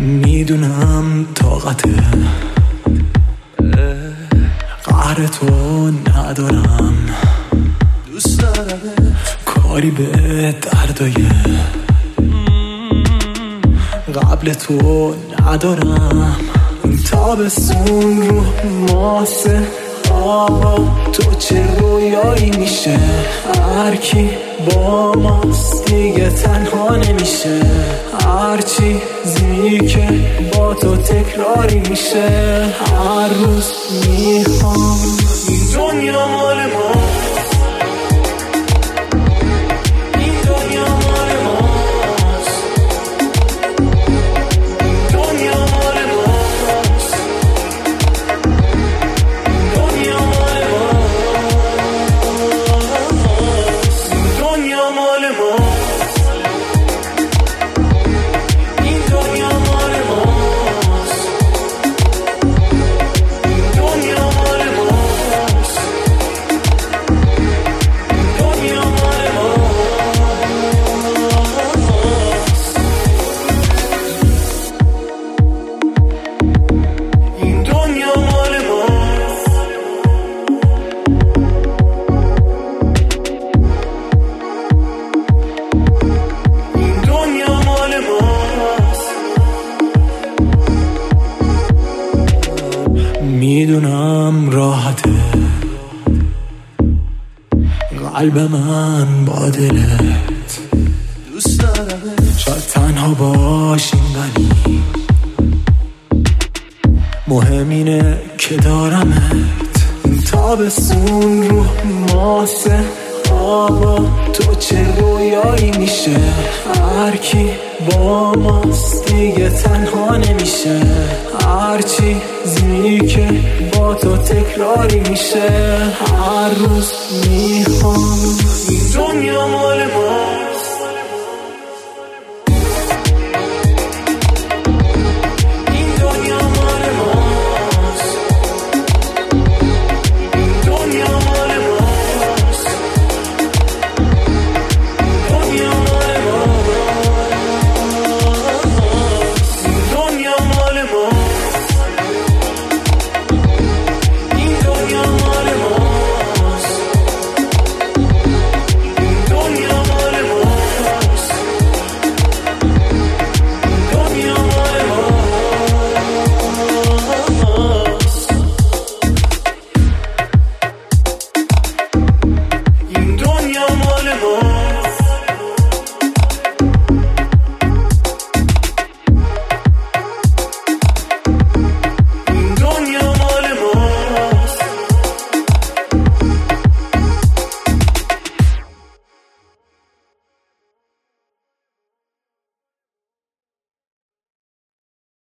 میدونم طاقت قهر تو ندارم، دوست دارم کاری به دردای قبل تو ندارم. این تابستون رو ماسه آبا تو چه رویایی میشه، هر کی با ماست دیگه تنها نمیشه، هر چیزی که با تو تکراری میشه. هر روز میخوام این دنیا مال ما، این دنیا مال ماست، این دنیا مال ماست، این دنیا مال ماست، این دنیا مال ماست، این دنیا مال ماست، این دنیا مال ماست، دنیا مال ماست، این دنیا مال ماست، این دنیا مال ماست. میدونم راحته قلب من با دلت، دوست دارم شاید تنها باشیم ولی مهم اینه که دارمت. این تابستون رو ماسه آبا تو چه رویایی میشه، هر کی با ماست دیگه تنها نمیشه، هر چیزی که با تو تکراری میشه. هر روز میخوام این دنیا مال